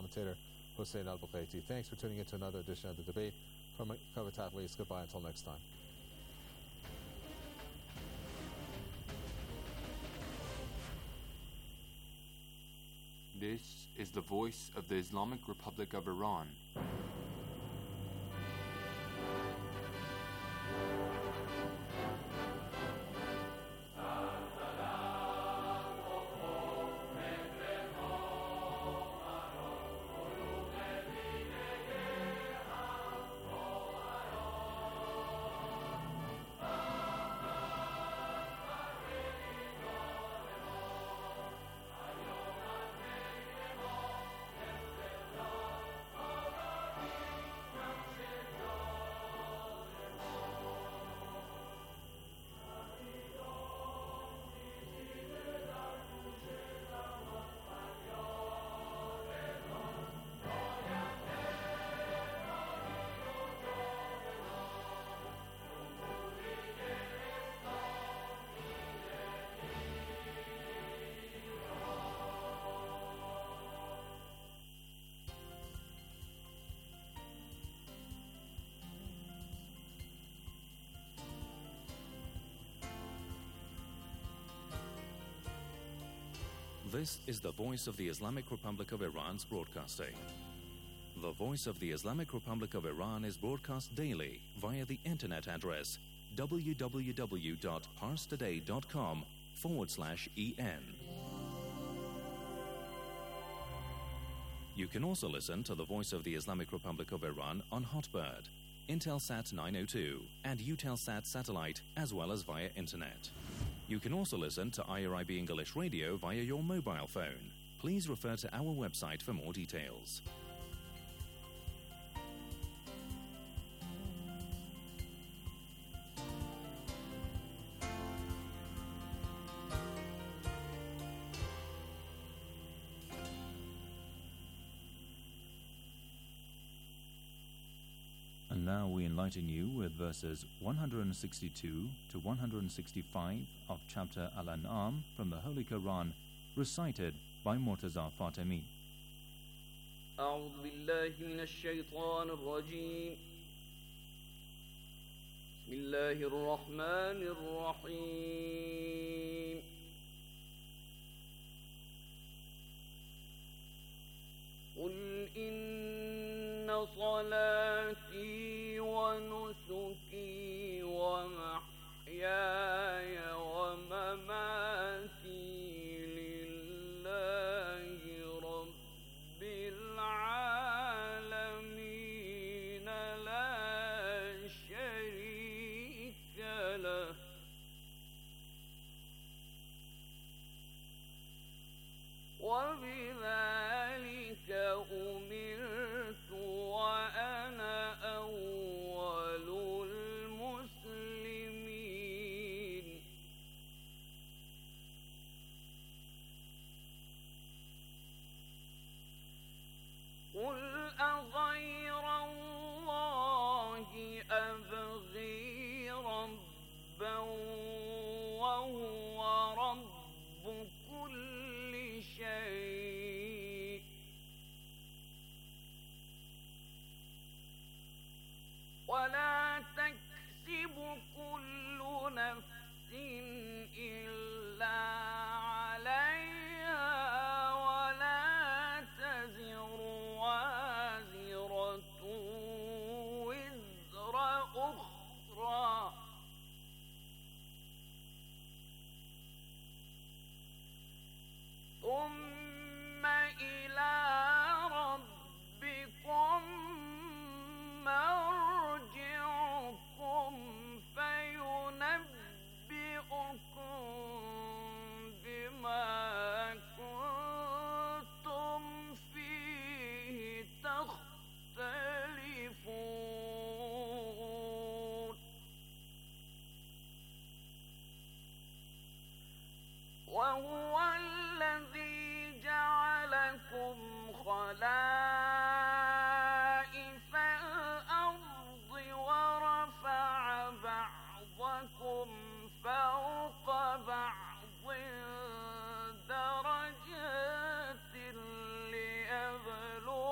commentator Hussein Al-Bughaiti. Thanks for tuning in to another edition of The Debate. From Cover Tagli's, goodbye until next time. This is the voice of the Islamic Republic of Iran. This is the voice of the Islamic Republic of Iran's broadcasting. The voice of the Islamic Republic of Iran is broadcast daily via the internet address www.parstoday.com/en. You can also listen to the voice of the Islamic Republic of Iran on Hotbird, Intelsat 902, and Eutelsat satellite, as well as via internet. You can also listen to IRIB English Radio via your mobile phone. Please refer to our website for more details. And now we enlighten you with verses 162 to 165 of chapter Al-An'am from the Holy Quran, recited by Murtaza Fatemi. أعوذ بالله من الشيطان الرجيم. بسم الله الرحمن الرحيم. قل إن صلاتي ونسكي ومحياي ومماتي لله رب العالمين لا شريك له وبذلك أمرت وأنا أول المسلمين. قل أغير الله أبغي ربا وهو رب كل شيء ولا تكسب كل نفس إلا عليها ولا تزر وازرة وزر أخرى ثم إلى ربكم مرجعكم فينبئكم بما كنتم فيه تختلفون. وهو الذي جعلكم خلائف الأرض ورفع بعضكم فوق بعض درجات ليبلوكم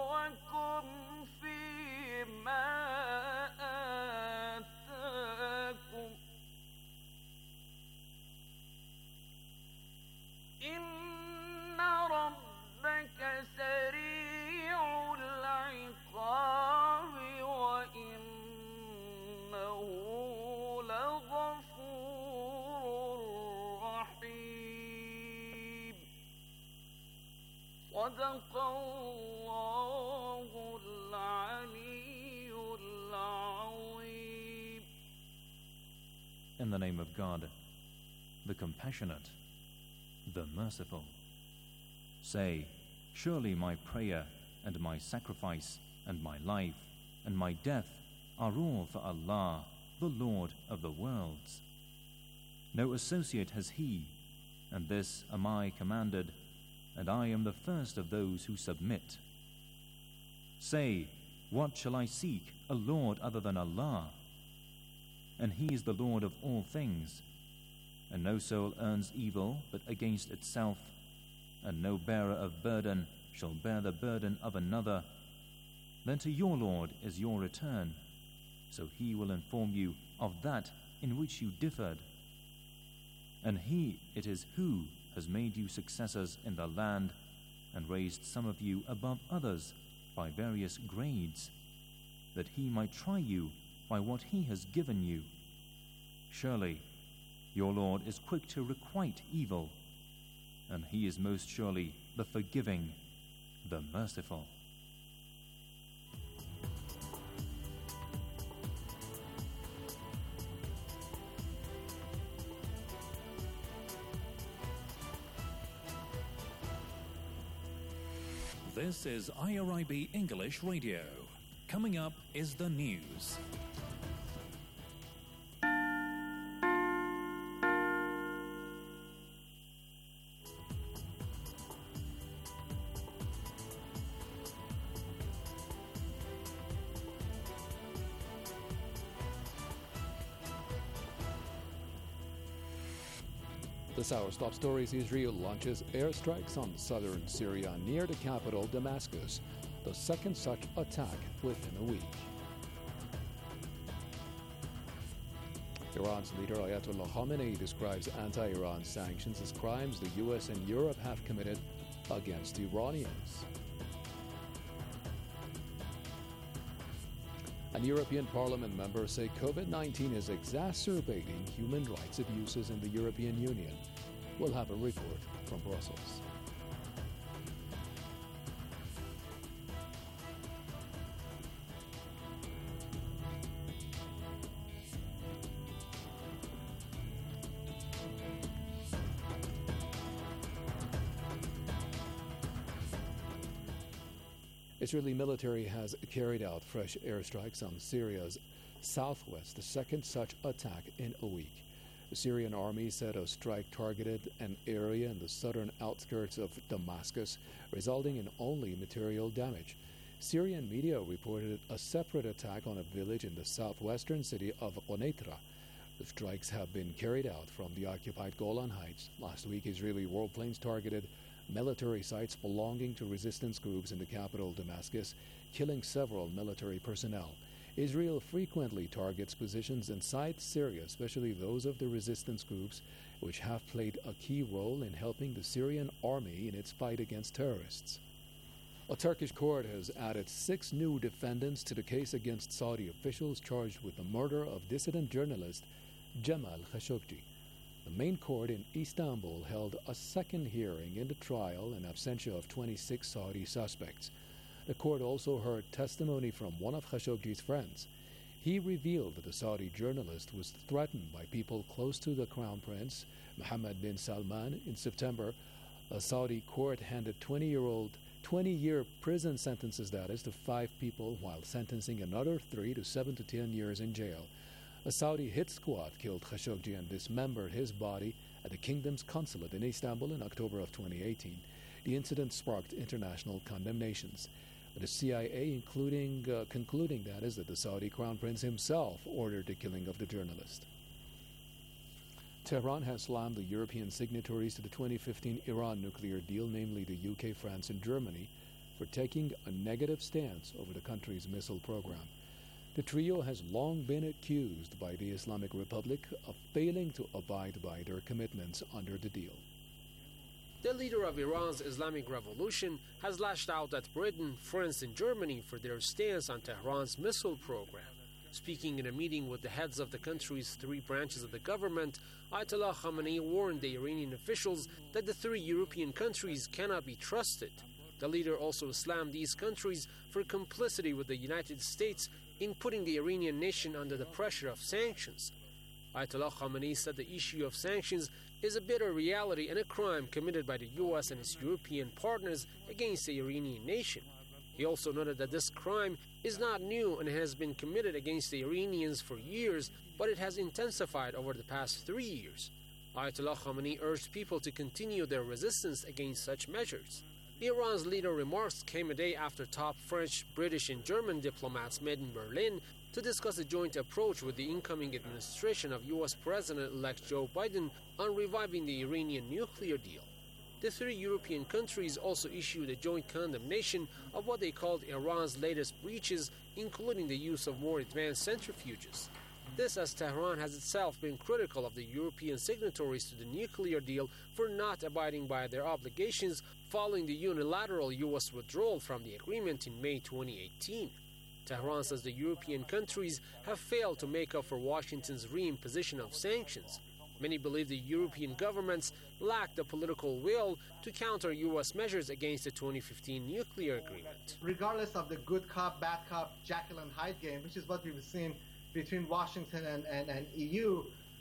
صدق الله العلي العظيم. In the name of God, the compassionate, the merciful. Say, surely my prayer and my sacrifice and my life and my death are all for Allah, the Lord of the worlds. No associate has He, and this am I commanded, and I am the first of those who submit. Say, what shall I seek, a Lord other than Allah? And He is the Lord of all things, and no soul earns evil but against itself, and no bearer of burden shall bear the burden of another. Then to your Lord is your return, so He will inform you of that in which you differed. And He it is who has made you successors in the land and raised some of you above others by various grades, that He might try you by what He has given you. Surely your Lord is quick to requite evil, and He is most surely the forgiving, the merciful. This is IRIB English Radio. Coming up is the news. This hour's top stories: Israel launches airstrikes on southern Syria near the capital Damascus, the second such attack within a week. Iran's leader Ayatollah Khamenei describes anti-Iran sanctions as crimes the US and Europe have committed against Iranians. And European Parliament members say COVID-19 is exacerbating human rights abuses in the European Union. We'll have a report from Brussels. Israeli military has carried out fresh airstrikes on Syria's southwest, the second such attack in a week. The Syrian army said a strike targeted an area in the southern outskirts of Damascus, resulting in only material damage. Syrian media reported a separate attack on a village in the southwestern city of Quneitra. The strikes have been carried out from the occupied Golan Heights. Last week, Israeli warplanes targeted military sites belonging to resistance groups in the capital Damascus, killing several military personnel. Israel frequently targets positions inside Syria, especially those of the resistance groups, which have played a key role in helping the Syrian army in its fight against terrorists. A Turkish court has added 6 new defendants to the case against Saudi officials charged with the murder of dissident journalist Jamal Khashoggi. The main court in Istanbul held a second hearing in the trial in absentia of 26 Saudi suspects. The court also heard testimony from one of Khashoggi's friends. He revealed that the Saudi journalist was threatened by people close to the Crown Prince, Mohammed bin Salman. In September, a Saudi court handed 20-year prison sentences, that is, to 5 people, while sentencing another 3 to 7 to 10 years in jail. A Saudi hit squad killed Khashoggi and dismembered his body at the kingdom's consulate in Istanbul in October of 2018. The incident sparked international condemnations. The CIA concluding that the Saudi Crown Prince himself ordered the killing of the journalist. Tehran has slammed the European signatories to the 2015 Iran nuclear deal, namely the UK, France, and Germany, for taking a negative stance over the country's missile program. The trio has long been accused by the Islamic Republic of failing to abide by their commitments under the deal. The leader of Iran's Islamic Revolution has lashed out at Britain, France, and Germany for their stance on Tehran's missile program. Speaking in a meeting with the heads of the country's 3 branches of the government, Ayatollah Khamenei warned the Iranian officials that the 3 European countries cannot be trusted. The leader also slammed these countries for complicity with the United States in putting the Iranian nation under the pressure of sanctions. Ayatollah Khamenei said the issue of sanctions is a bitter reality and a crime committed by the US and its European partners against the Iranian nation. He also noted that this crime is not new and has been committed against the Iranians for years, but it has intensified over the past 3 years. Ayatollah Khamenei urged people to continue their resistance against such measures. Iran's leader remarks came a day after top French, British and German diplomats met in Berlin to discuss a joint approach with the incoming administration of US President-elect Joe Biden on reviving the Iranian nuclear deal. The 3 European countries also issued a joint condemnation of what they called Iran's latest breaches, including the use of more advanced centrifuges. This as Tehran has itself been critical of the European signatories to the nuclear deal for not abiding by their obligations following the unilateral US withdrawal from the agreement in May 2018. Tehran says the European countries have failed to make up for Washington's reimposition of sanctions. Many believe the European governments lack the political will to counter US measures against the 2015 nuclear agreement. Regardless of the good cop, bad cop, Jekyll and Hyde game, which is what we've seen between Washington and EU,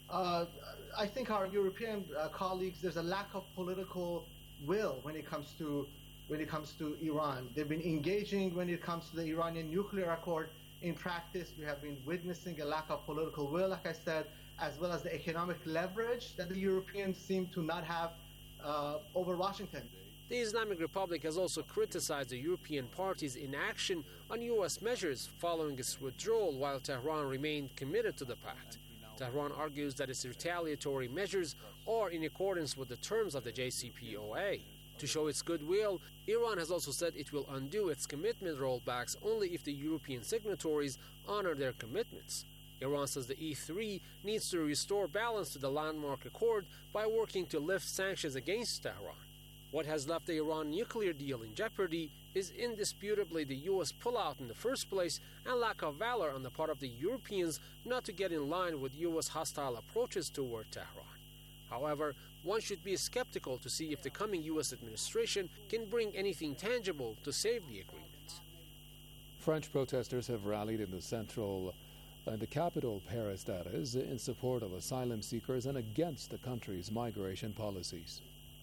I think our European colleagues, there's a lack of political will when it comes to Iran. They've been engaging when it comes to the Iranian nuclear accord. In practice, we have been witnessing a lack of political will, like I said, as well as the economic leverage that the Europeans seem to not have over Washington. The Islamic Republic has also criticized the European party's inaction on U.S. measures following its withdrawal, while Tehran remained committed to the pact. Tehran argues that its retaliatory measures are in accordance with the terms of the JCPOA. To show its goodwill, Iran has also said it will undo its commitment rollbacks only if the European signatories honor their commitments. Iran says the E3 needs to restore balance to the landmark accord by working to lift sanctions against Tehran. What has left the Iran nuclear deal in jeopardy is indisputably the U.S. pullout in the first place and lack of valor on the part of the Europeans not to get in line with U.S. hostile approaches toward Tehran. However, one should be skeptical to see if the coming U.S. administration can bring anything tangible to save the agreement. French protesters have rallied in the capital, Paris, that is, in support of asylum seekers and against the country's migration policies.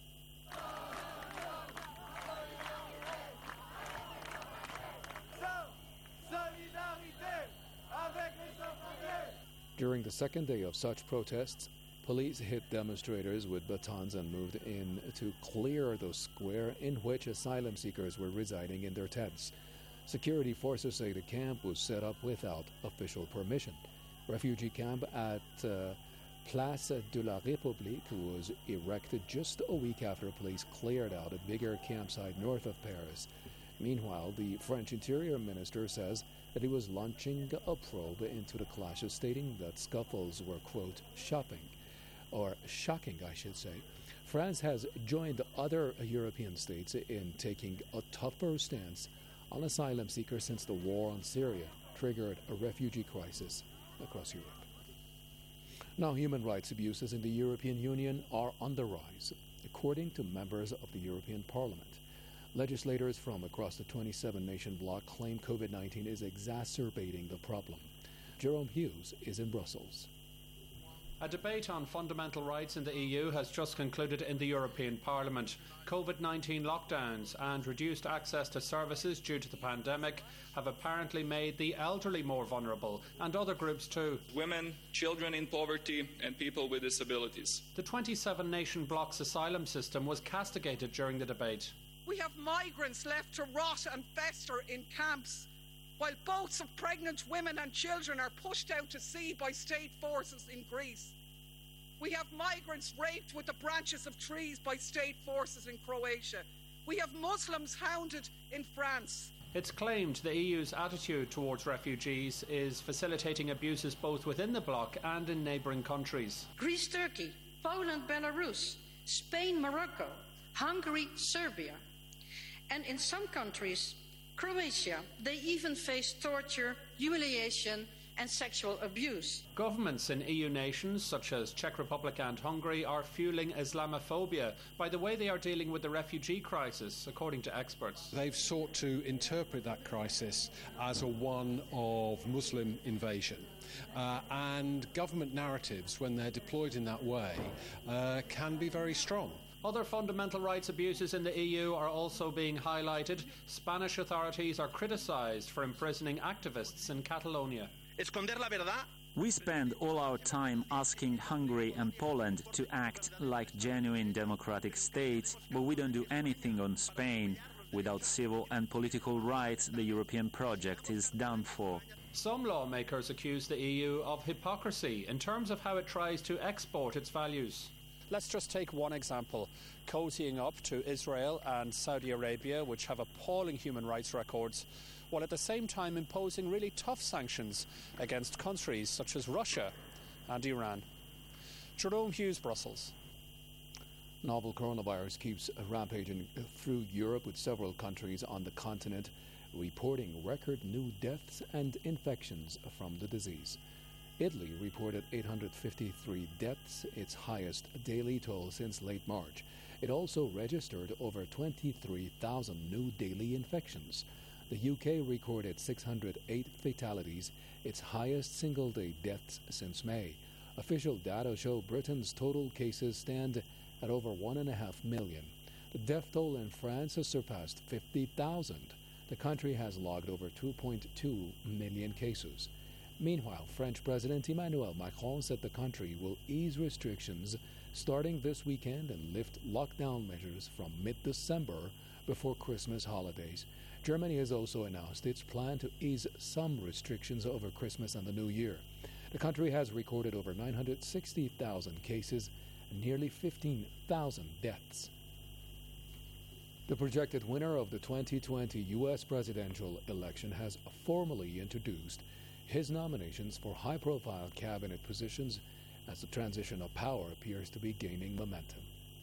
During the second day of such protests, police hit demonstrators with batons and moved in to clear the square in which asylum seekers were residing in their tents. Security forces say the camp was set up without official permission. Refugee camp at Place de la République was erected just a week after police cleared out a bigger campsite north of Paris. Meanwhile, the French Interior Minister says that he was launching a probe into the clashes, stating that scuffles were, quote, shocking, I should say. France has joined other European states in taking a tougher stance on asylum seekers since the war on Syria triggered a refugee crisis across Europe. Now, human rights abuses in the European Union are on the rise, according to members of the European Parliament. Legislators from across the 27-nation bloc claim COVID-19 is exacerbating the problem. Jerome Hughes is in Brussels. A debate on fundamental rights in the EU has just concluded in the European Parliament. COVID-19 lockdowns and reduced access to services due to the pandemic have apparently made the elderly more vulnerable, and other groups too. Women, children in poverty and people with disabilities. The 27-nation bloc's asylum system was castigated during the debate. We have migrants left to rot and fester in camps, while boats of pregnant women and children are pushed out to sea by state forces in Greece. We have migrants raped with the branches of trees by state forces in Croatia. We have Muslims hounded in France. It's claimed the EU's attitude towards refugees is facilitating abuses both within the bloc and in neighbouring countries. Greece, Turkey, Poland, Belarus, Spain, Morocco, Hungary, Serbia. And in some countries, Croatia, they even face torture, humiliation and sexual abuse. Governments in EU nations such as Czech Republic and Hungary are fueling Islamophobia by the way they are dealing with the refugee crisis, according to experts. They've sought to interpret that crisis as a one of Muslim invasion. And government narratives, when they're deployed in that way, can be very strong. Other fundamental rights abuses in the EU are also being highlighted. Spanish authorities are criticised for imprisoning activists in Catalonia. We spend all our time asking Hungary and Poland to act like genuine democratic states, but we don't do anything on Spain. Without civil and political rights, the European project is done for. Some lawmakers accuse the EU of hypocrisy in terms of how it tries to export its values. Let's just take one example, cozying up to Israel and Saudi Arabia, which have appalling human rights records, while at the same time imposing really tough sanctions against countries such as Russia and Iran. Jerome Hughes, Brussels. Novel coronavirus keeps rampaging through Europe, with several countries on the continent reporting record new deaths and infections from the disease. Italy reported 853 deaths, its highest daily toll since late March. It also registered over 23,000 new daily infections. The UK recorded 608 fatalities, its highest single-day deaths since May. Official data show Britain's total cases stand at over 1.5 million. The death toll in France has surpassed 50,000. The country has logged over 2.2 million cases. Meanwhile, French President Emmanuel Macron said the country will ease restrictions starting this weekend and lift lockdown measures from mid-December before Christmas holidays. Germany has also announced its plan to ease some restrictions over Christmas and the New Year. The country has recorded over 960,000 cases and nearly 15,000 deaths. The projected winner of the 2020 U.S. presidential election has formally introduced his nominations for high-profile cabinet positions as the transition of power appears to be gaining momentum.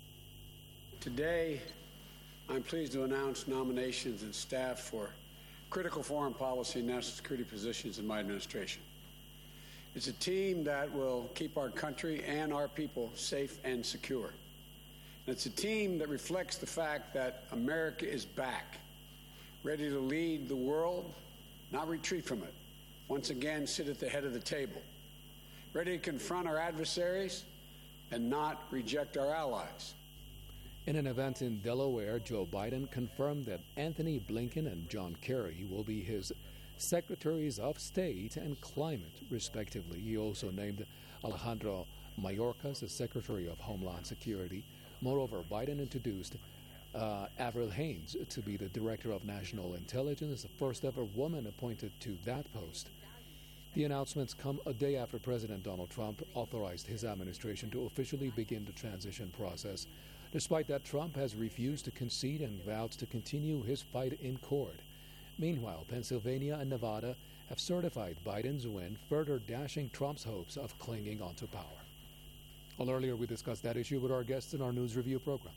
Today, I'm pleased to announce nominations and staff for critical foreign policy and national security positions in my administration. It's a team that will keep our country and our people safe and secure. And it's a team that reflects the fact that America is back, ready to lead the world, not retreat from it. Once again, sit at the head of the table, ready to confront our adversaries and not reject our allies. In an event in Delaware, Joe Biden confirmed that Anthony Blinken and John Kerry will be his Secretaries of State and Climate, respectively. He also named Alejandro Mayorkas as Secretary of Homeland Security. Moreover, Biden introduced Avril Haines to be the Director of National Intelligence, the first ever woman appointed to that post. The announcements come a day after President Donald Trump authorized his administration to officially begin the transition process. Despite that, Trump has refused to concede and vowed to continue his fight in court. Meanwhile, Pennsylvania and Nevada have certified Biden's win, further dashing Trump's hopes of clinging onto power. Well, earlier we discussed that issue with our guests in our news review program.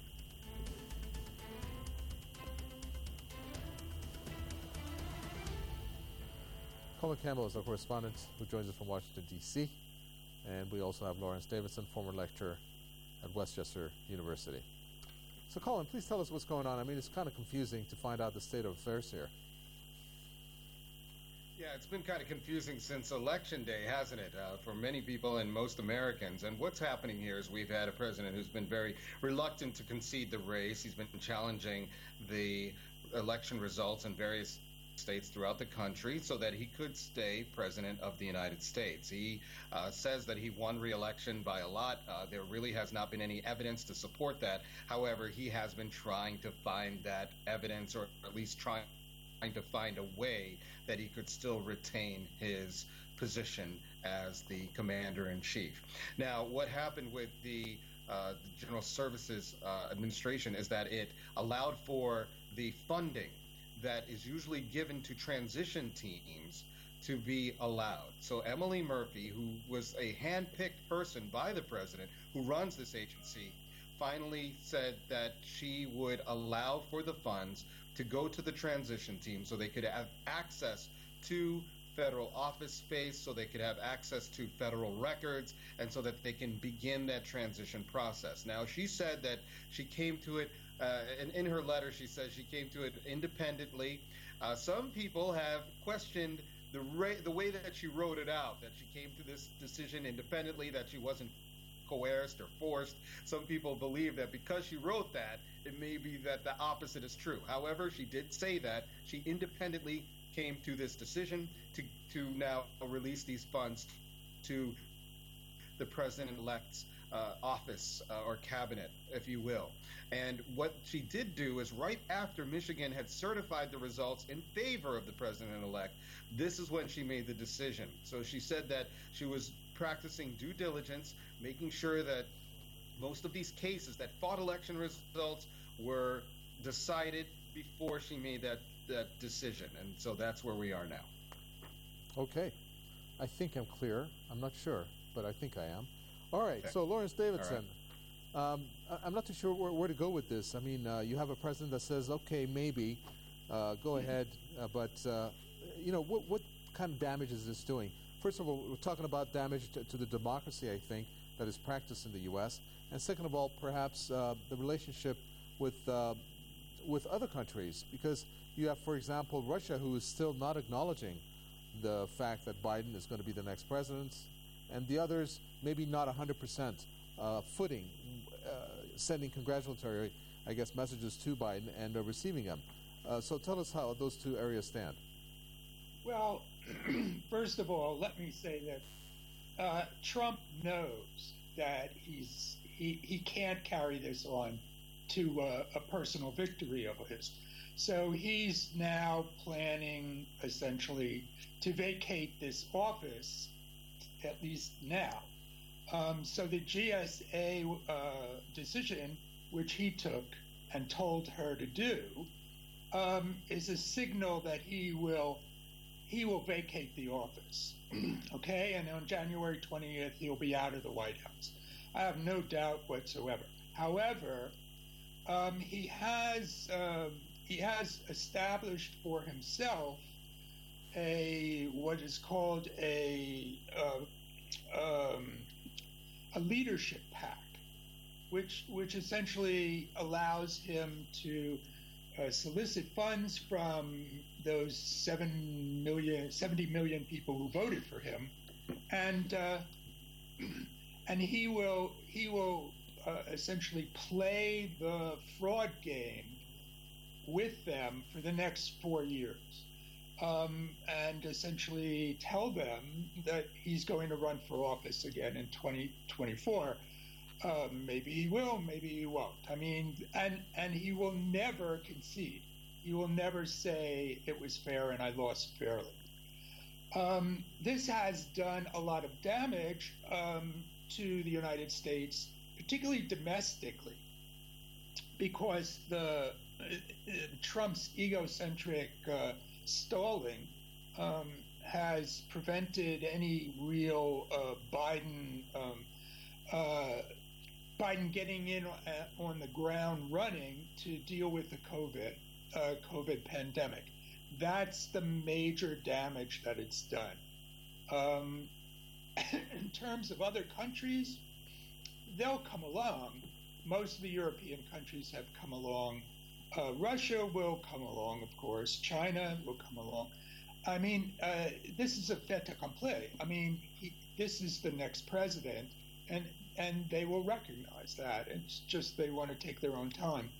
Colin Campbell is our correspondent who joins us from Washington, D.C. And we also have Lawrence Davidson, former lecturer at Westchester University. So, Colin, please tell us what's going on. I mean, it's kind of confusing to find out the state of affairs here. Yeah, it's been kind of confusing since Election Day, hasn't it, for many people and most Americans. And what's happening here is we've had a president who's been very reluctant to concede the race. He's been challenging the election results in various states throughout the country so that he could stay president of the United States. He says that he won re-election by a lot. There really has not been any evidence to support that. However, he has been trying to find that evidence, or at least trying to find a way that he could still retain his position as the commander-in-chief. Now, what happened with the General Services Administration is that it allowed for the funding that is usually given to transition teams to be allowed. So Emily Murphy, who was a hand-picked person by the president who runs this agency, finally said that she would allow for the funds to go to the transition team so they could have access to federal office space so they could have access to federal records and so that they can begin that transition process. Now, she said that she came to it, and in her letter she says she came to it independently. Some people have questioned the way that she wrote it out, that she came to this decision independently, that she wasn't coerced or forced. Some people believe that because she wrote that, it may be that the opposite is true. However, she did say that she independently came to this decision to now release these funds to the president-elect's office or cabinet, if you will. And what she did do is right after Michigan had certified the results in favor of the president-elect, this is when she made the decision. So she said that she was practicing due diligence, making sure that most of these cases that fought election results were decided before she made that decision. And so that's where we are now. Okay. I think I'm clear. I'm not sure, but I think I am. All right. Okay. So Lawrence Davidson, I'm not too sure where to go with this. I mean, you have a president that says, okay, maybe, go ahead, but, what kind of damage is this doing? First of all, we're talking about damage to the democracy, I think, that is practiced in the U.S. And second of all, perhaps the relationship with other countries, because you have, for example, Russia, who is still not acknowledging the fact that Biden is going to be the next president, and the others maybe not 100% footing, sending congratulatory, I guess, messages to Biden and receiving them. So tell us how those two areas stand. Well, first of all, let me say that Trump knows that he can't carry this on to a personal victory of his. So he's now planning essentially to vacate this office, at least now. So the GSA decision, which he took and told her to do, is a signal that he will vacate the office. Okay, and on January 20th, he'll be out of the White House. I have no doubt whatsoever. However, he has established for himself what is called a leadership pack, which essentially allows him to solicit funds from those 70 million people who voted for him, and he will essentially play the fraud game with them for the next 4 years, and essentially tell them that he's going to run for office again in 2024. Maybe he will, maybe he won't. I mean, and he will never concede. He will never say it was fair and I lost fairly. This has done a lot of damage to the United States, particularly domestically, because Trump's egocentric stalling has prevented any real Biden getting in on the ground running to deal with the COVID pandemic. That's the major damage that it's done. In terms of other countries, they'll come along. Most of the European countries have come along. Russia will come along, of course. China will come along. I mean, this is a fait accompli. I mean, this is the next president, and they will recognize that. It's just they want to take their own time.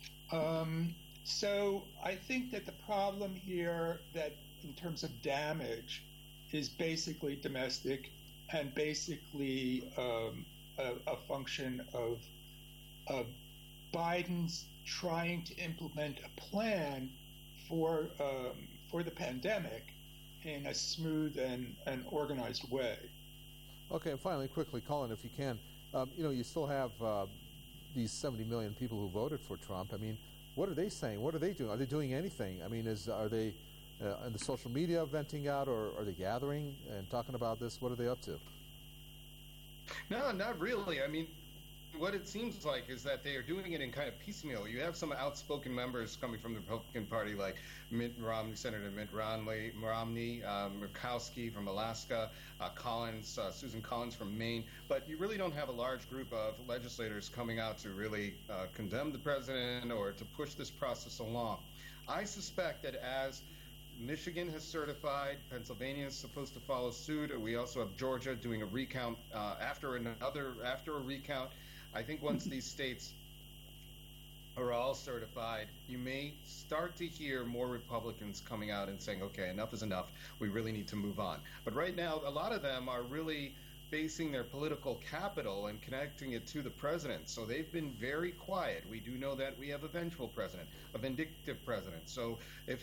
So I think that the problem here, that in terms of damage, is basically domestic and basically a function of Biden's trying to implement a plan for the pandemic in a smooth and organized way. Okay, and finally, quickly, Colin, if you can, you still have these 70 million people who voted for Trump. I mean, what are they saying? What are they doing? Are they doing anything? I mean, are they in the social media venting out, or are they gathering and talking about this? What are they up to? No, not really. I mean, what it seems like is that they are doing it in kind of piecemeal. You have some outspoken members coming from the Republican Party, like Mitt Romney, Senator Mitt Romney, Murkowski from Alaska, Susan Collins from Maine. But you really don't have a large group of legislators coming out to really condemn the president or to push this process along. I suspect that as Michigan has certified, Pennsylvania is supposed to follow suit. We also have Georgia doing a recount after a recount. I think once these states are all certified, you may start to hear more Republicans coming out and saying, okay, enough is enough. We really need to move on. But right now, a lot of them are really basing their political capital and connecting it to the president. So they've been very quiet. We do know that we have a vengeful president, a vindictive president. So if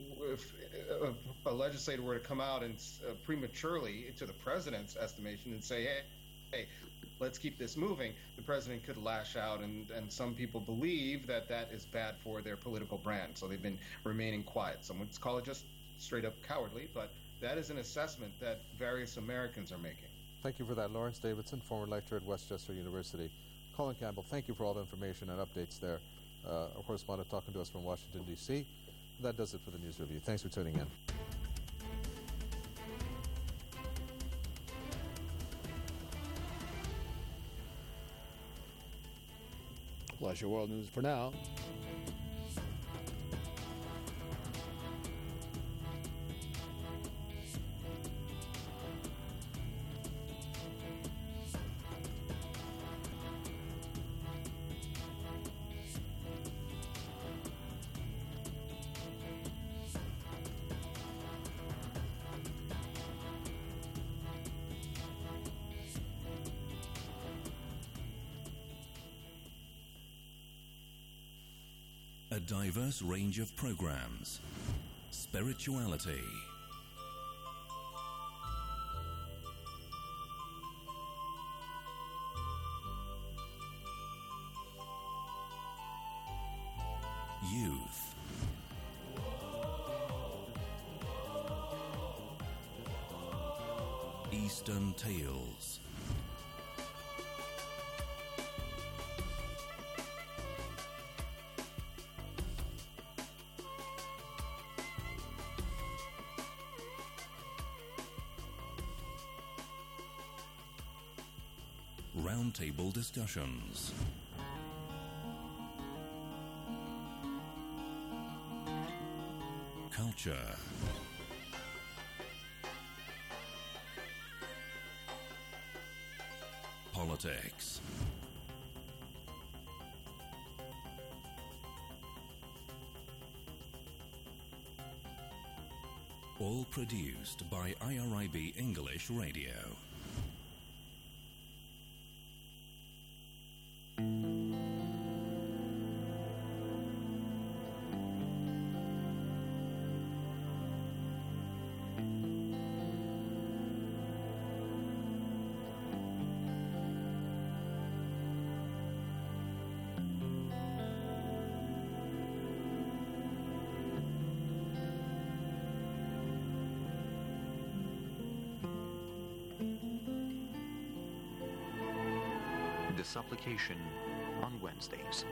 a legislator were to come out and prematurely, to the president's estimation, and say, hey, let's keep this moving, the president could lash out, and some people believe that that is bad for their political brand. So they've been remaining quiet. Some would call it just straight up cowardly, but that is an assessment that various Americans are making. Thank you for that, Lawrence Davidson, former lecturer at Westchester University. Colin Campbell, thank you for all the information and updates there. Our correspondent talking to us from Washington, D.C. That does it for the News Review. Thanks for tuning in. Well, that's your world news for now. A diverse range of programs, spirituality, youth, Eastern Tales, roundtable discussions, culture, politics, all produced by IRIB English Radio. The supplication on Wednesdays.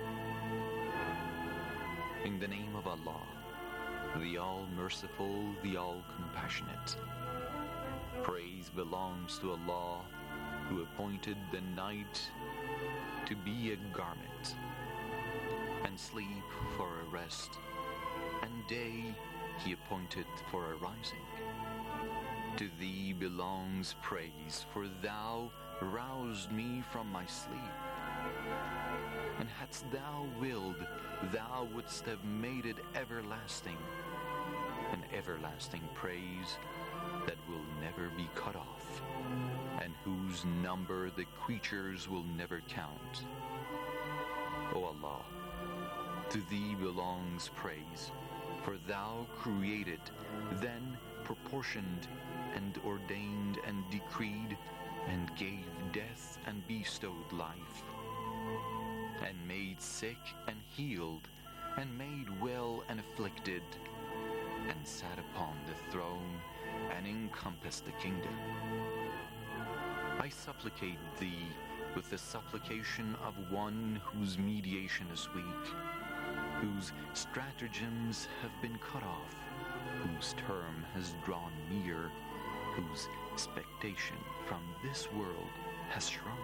In the name of Allah, the All-Merciful, the All-Compassionate. Praise belongs to Allah, who appointed the night to be a garment, and sleep for a rest, and day He appointed for a rising. To Thee belongs praise, for Thou roused me from my sleep. And hadst Thou willed, Thou wouldst have made it everlasting, an everlasting praise that will never be cut off, and whose number the creatures will never count. O Allah, to Thee belongs praise, for Thou created, then proportioned, and ordained and decreed, and gave death and bestowed life, and made sick and healed, and made well and afflicted, and sat upon the throne, and encompassed the kingdom. I supplicate Thee with the supplication of one whose mediation is weak, whose stratagems have been cut off, whose term has drawn near, whose expectation from this world has shrunk,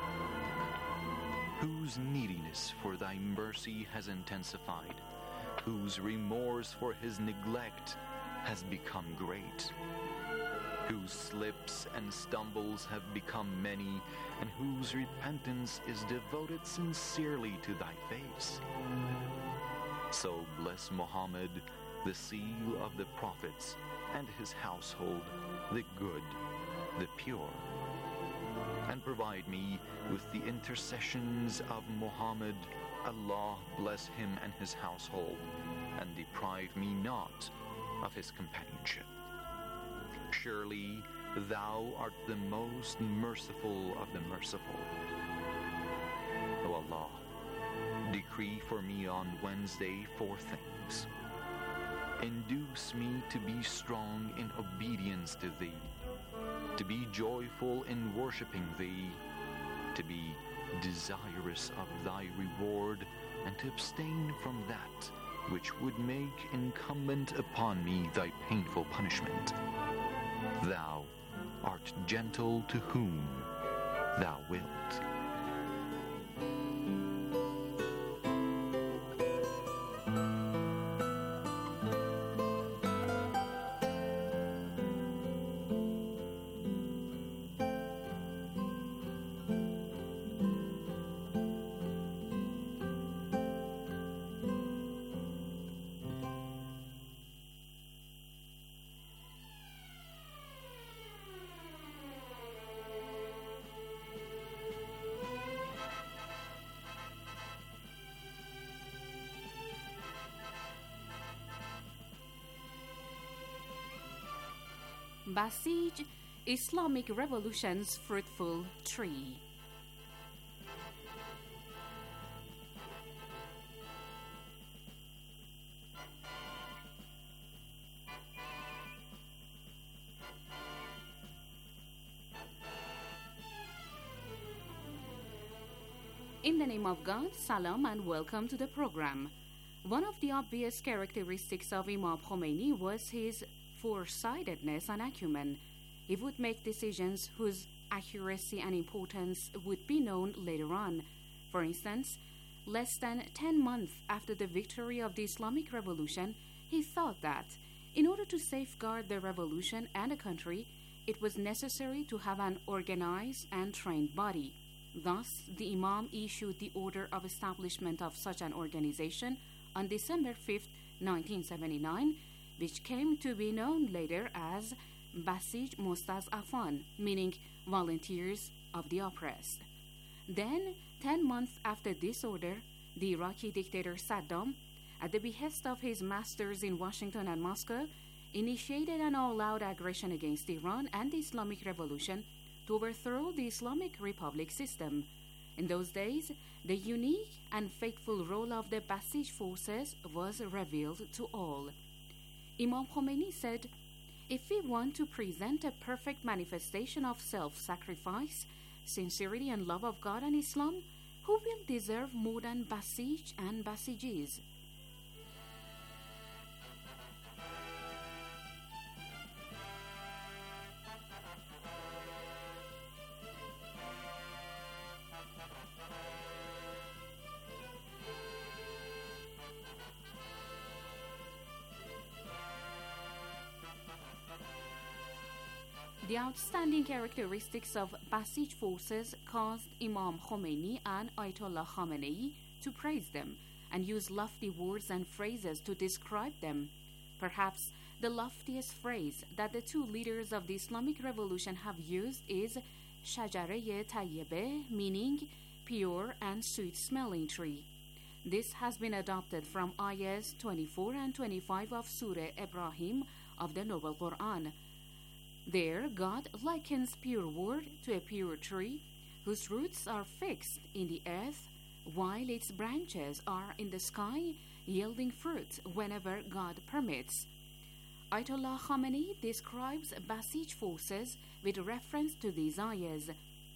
whose neediness for thy mercy has intensified, whose remorse for his neglect has become great, whose slips and stumbles have become many, and whose repentance is devoted sincerely to thy face. So bless Muhammad, the seal of the prophets, and his household, the good, the pure. And provide me with the intercessions of Muhammad. Allah bless him and his household, and deprive me not of his companionship. Surely thou art the most merciful of the merciful. O Allah, decree for me on Wednesday 4 things. Induce me to be strong in obedience to thee, to be joyful in worshiping thee, to be desirous of thy reward, and to abstain from that which would make incumbent upon me thy painful punishment. Thou art gentle to whom thou wilt. Basij, Islamic Revolution's fruitful tree. In the name of God, salam and welcome to the program. One of the obvious characteristics of Imam Khomeini was his foresightedness and acumen. He would make decisions whose accuracy and importance would be known later on. For instance, less than 10 months after the victory of the Islamic Revolution, he thought that, in order to safeguard the revolution and the country, it was necessary to have an organized and trained body. Thus, the Imam issued the order of establishment of such an organization on December 5, 1979, which came to be known later as Basij Mostaz'afan, meaning volunteers of the oppressed. Then, 10 months after this order, the Iraqi dictator Saddam, at the behest of his masters in Washington and Moscow, initiated an all-out aggression against Iran and the Islamic Revolution to overthrow the Islamic Republic system. In those days, the unique and faithful role of the Basij forces was revealed to all. Imam Khomeini said, "If we want to present a perfect manifestation of self-sacrifice, sincerity and love of God and Islam, who will deserve more than Basij and Basijis?" The outstanding characteristics of Basij forces caused Imam Khomeini and Ayatollah Khamenei to praise them and use lofty words and phrases to describe them. Perhaps the loftiest phrase that the two leaders of the Islamic Revolution have used is Shajareh Tayyibeh, meaning pure and sweet-smelling tree. This has been adopted from ayahs 24 and 25 of Surah Ibrahim of the Noble Quran. There, God likens pure word to a pure tree whose roots are fixed in the earth, while its branches are in the sky, yielding fruit whenever God permits. Ayatollah Khamenei describes Basij forces with reference to these ayahs.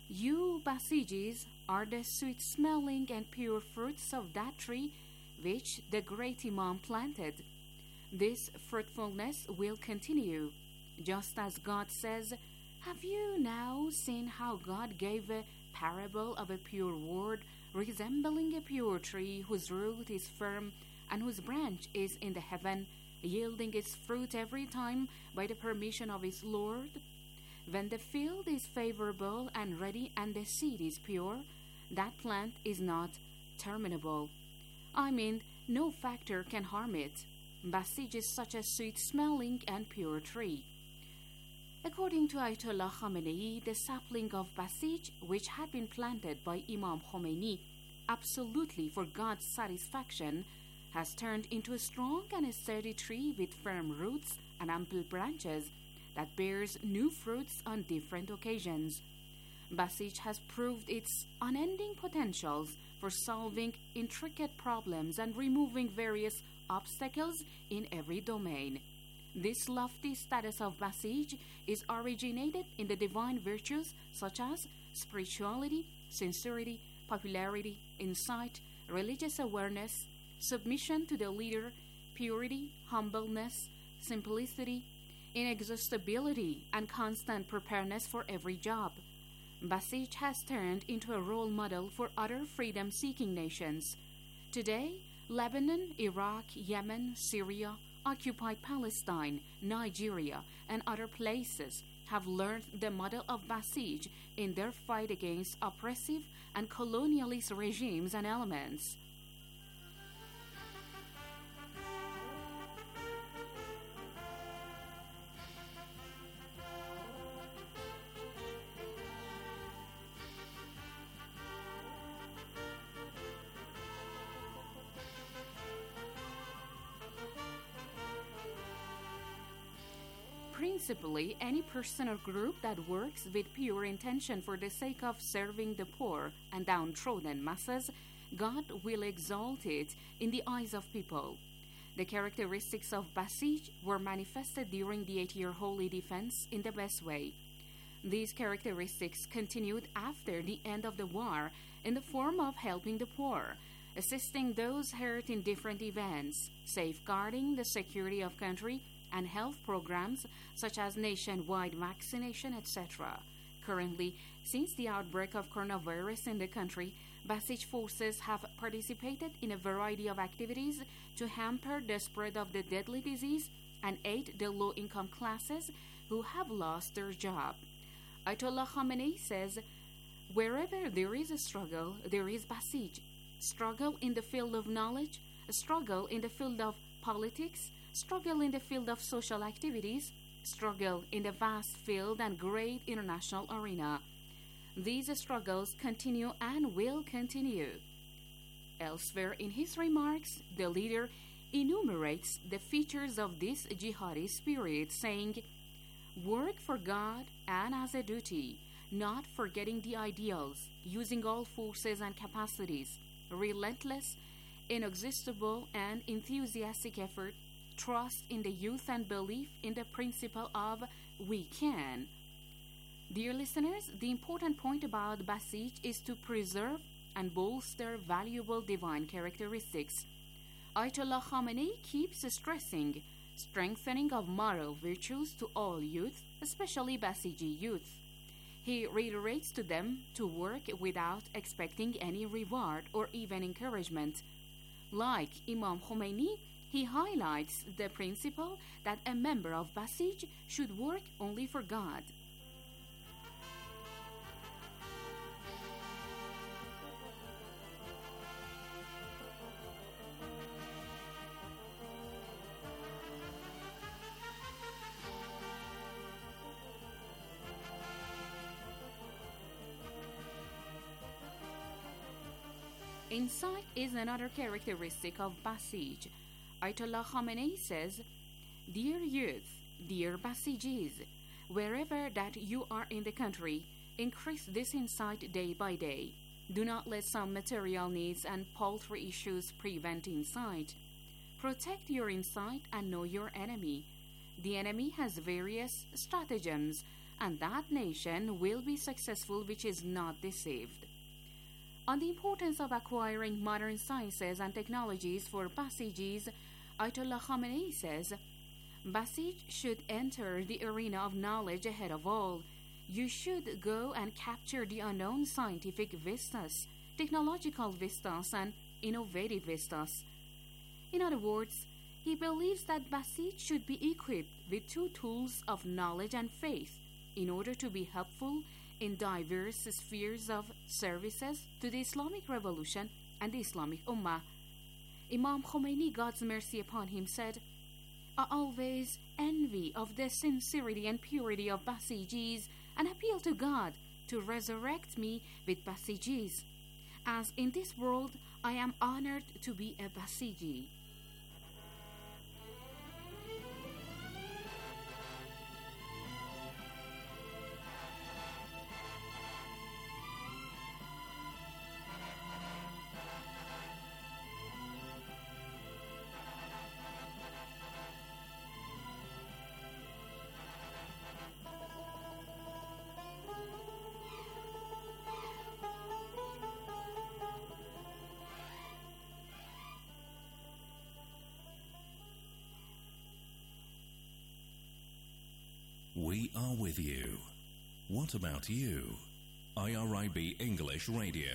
You Basijis are the sweet-smelling and pure fruits of that tree which the great Imam planted. This fruitfulness will continue, just as God says, "Have you now seen how God gave a parable of a pure word resembling a pure tree whose root is firm and whose branch is in the heaven, yielding its fruit every time by the permission of its Lord? When the field is favorable and ready and the seed is pure, that plant is not terminable. I mean, no factor can harm it. Basij is such a sweet-smelling and pure tree." According to Ayatollah Khamenei, the sapling of Basij, which had been planted by Imam Khomeini absolutely for God's satisfaction, has turned into a strong and sturdy tree with firm roots and ample branches that bears new fruits on different occasions. Basij has proved its unending potentials for solving intricate problems and removing various obstacles in every domain. This lofty status of Basij is originated in the divine virtues such as spirituality, sincerity, popularity, insight, religious awareness, submission to the leader, purity, humbleness, simplicity, inexhaustibility, and constant preparedness for every job. Basij has turned into a role model for other freedom-seeking nations. Today, Lebanon, Iraq, Yemen, Syria, occupied Palestine, Nigeria, and other places have learned the model of Basij in their fight against oppressive and colonialist regimes and elements. Principally, any person or group that works with pure intention for the sake of serving the poor and downtrodden masses, God will exalt it in the eyes of people. The characteristics of Basij were manifested during the 8-year Holy Defense in the best way. These characteristics continued after the end of the war in the form of helping the poor, assisting those hurt in different events, safeguarding the security of country, and health programs such as nationwide vaccination, etc. Currently, since the outbreak of coronavirus in the country, Basij forces have participated in a variety of activities to hamper the spread of the deadly disease and aid the low-income classes who have lost their job. Ayatollah Khamenei says, "Wherever there is a struggle, there is Basij. Struggle in the field of knowledge, a struggle in the field of politics, struggle in the field of social activities, struggle in the vast field and great international arena. These struggles continue and will continue." Elsewhere in his remarks, the leader enumerates the features of this jihadi spirit, saying, "Work for God and as a duty, not forgetting the ideals, using all forces and capacities, relentless, inexhaustible, and enthusiastic effort, trust in the youth and belief in the principle of we can." Dear listeners, the important point about Basij is to preserve and bolster valuable divine characteristics. Ayatollah Khamenei keeps stressing strengthening of moral virtues to all youth, especially Basiji youth. He reiterates to them to work without expecting any reward or even encouragement. Like Imam Khomeini, he highlights the principle that a member of Basij should work only for God. Insight is another characteristic of Basij. Ayatollah Khamenei says, "Dear youth, dear Basijis, wherever that you are in the country, increase this insight day by day. Do not let some material needs and paltry issues prevent insight. Protect your insight and know your enemy. The enemy has various stratagems, and that nation will be successful which is not deceived. On the importance of acquiring modern sciences and technologies for Basijis, Ayatollah Khamenei says, Basij should enter the arena of knowledge ahead of all. You should go and capture the unknown scientific vistas, technological vistas, and innovative vistas. In other words, he believes that Basij should be equipped with two tools of knowledge and faith in order to be helpful in diverse spheres of services to the Islamic Revolution and the Islamic Ummah. Imam Khomeini, God's mercy upon him, said, I always envy of the sincerity and purity of Basijis and appeal to God to resurrect me with Basijis, as in this world I am honored to be a Basiji. We are with you. What about you? IRIB English Radio.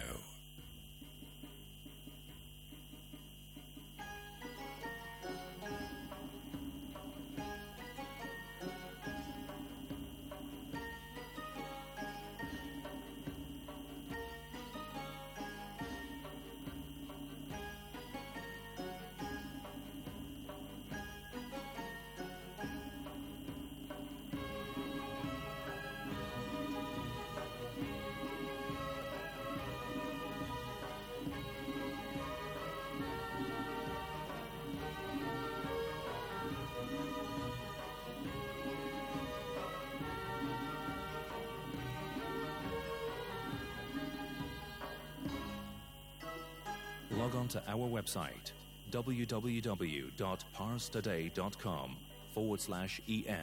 Log on to our website, www.parstoday.com/en.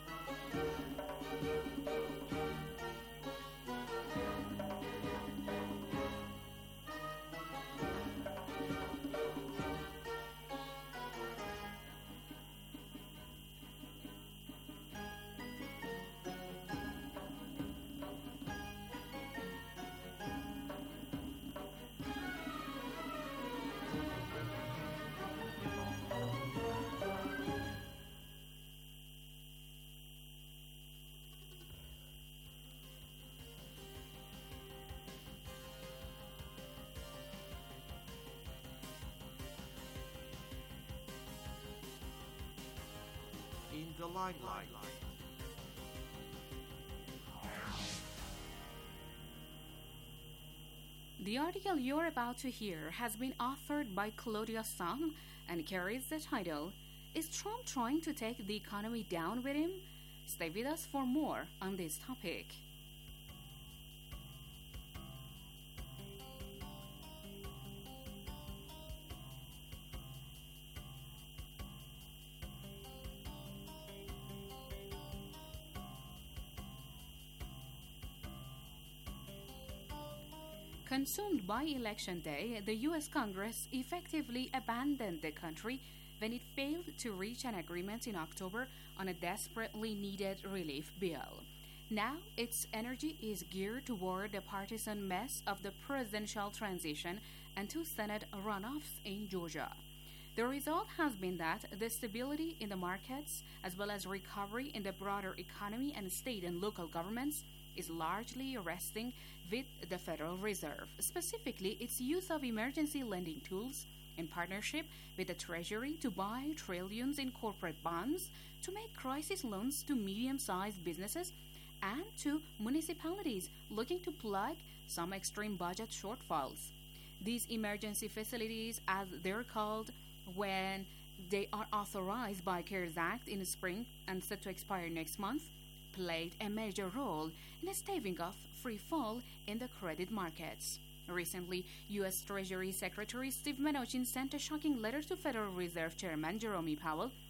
In the limelight. The article you're about to hear has been authored by Claudia Sang and carries the title, Is Trump Trying to Take the Economy Down with Him? Stay with us for more on this topic. Consumed by Election Day, the U.S. Congress effectively abandoned the country when it failed to reach an agreement in October on a desperately needed relief bill. Now, its energy is geared toward the partisan mess of the presidential transition and two Senate runoffs in Georgia. The result has been that the stability in the markets, as well as recovery in the broader economy and state and local governments, is largely resting with the Federal Reserve, specifically its use of emergency lending tools in partnership with the Treasury to buy trillions in corporate bonds to make crisis loans to medium-sized businesses and to municipalities looking to plug some extreme budget shortfalls. These emergency facilities, as they're called when they are authorized by CARES Act in the spring and set to expire next month, played a major role in staving off free fall in the credit markets. Recently, U.S. Treasury Secretary Steve Mnuchin sent a shocking letter to Federal Reserve Chairman Jerome Powell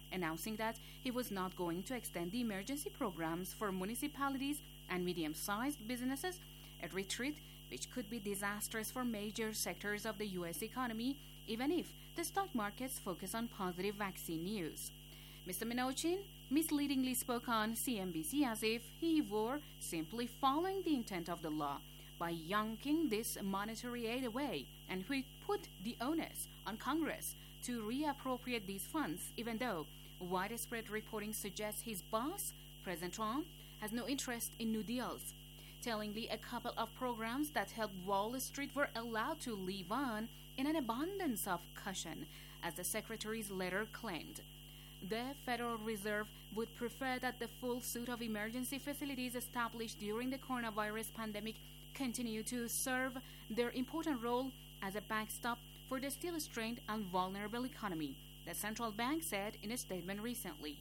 announcing that he was not going to extend the emergency programs for municipalities and medium-sized businesses, a retreat which could be disastrous for major sectors of the U.S. economy, even if the stock markets focus on positive vaccine news. Mr. Mnuchin misleadingly spoke on CNBC as if he were simply following the intent of the law by yanking this monetary aid away, and he put the onus on Congress to reappropriate these funds, even though widespread reporting suggests his boss, President Trump, has no interest in new deals. Tellingly, a couple of programs that helped Wall Street were allowed to live on in an abundance of caution, as the Secretary's letter claimed. The Federal Reserve would prefer that the full suite of emergency facilities established during the coronavirus pandemic continue to serve their important role as a backstop for the still strained and vulnerable economy, the central bank said in a statement recently.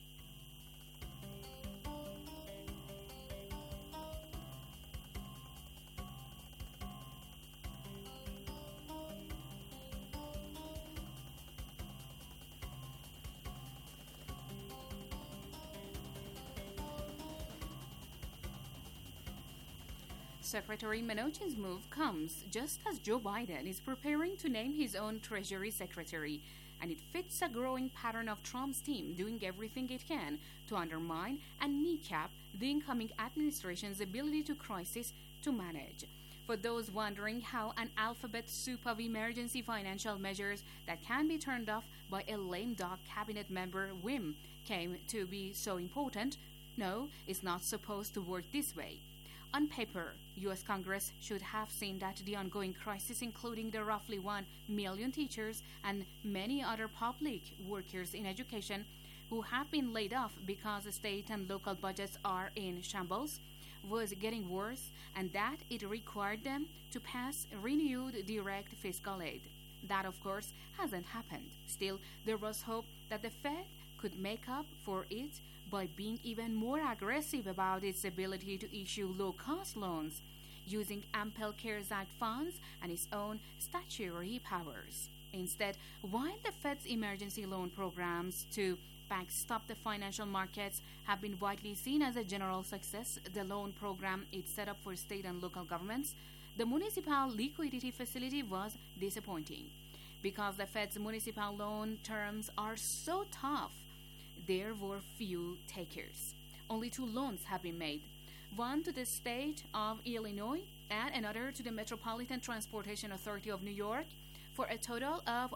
Secretary Mnuchin's move comes just as Joe Biden is preparing to name his own Treasury Secretary, and it fits a growing pattern of Trump's team doing everything it can to undermine and kneecap the incoming administration's ability to crisis to manage. For those wondering how an alphabet soup of emergency financial measures that can be turned off by a lame duck cabinet member whim came to be so important, no, it's not supposed to work this way. On paper, U.S. Congress should have seen that the ongoing crisis, including the roughly 1 million teachers and many other public workers in education who have been laid off because state and local budgets are in shambles, was getting worse, and that it required them to pass renewed direct fiscal aid. That, of course, hasn't happened. Still, there was hope that the Fed could make up for it by being even more aggressive about its ability to issue low-cost loans, using ample CARES Act funds and its own statutory powers. Instead, while the Fed's emergency loan programs to backstop the financial markets have been widely seen as a general success, the loan program it set up for state and local governments, the municipal liquidity facility was disappointing. Because the Fed's municipal loan terms are so tough, there were few takers. Only 2 loans have been made, one to the state of Illinois and another to the Metropolitan Transportation Authority of New York, for a total of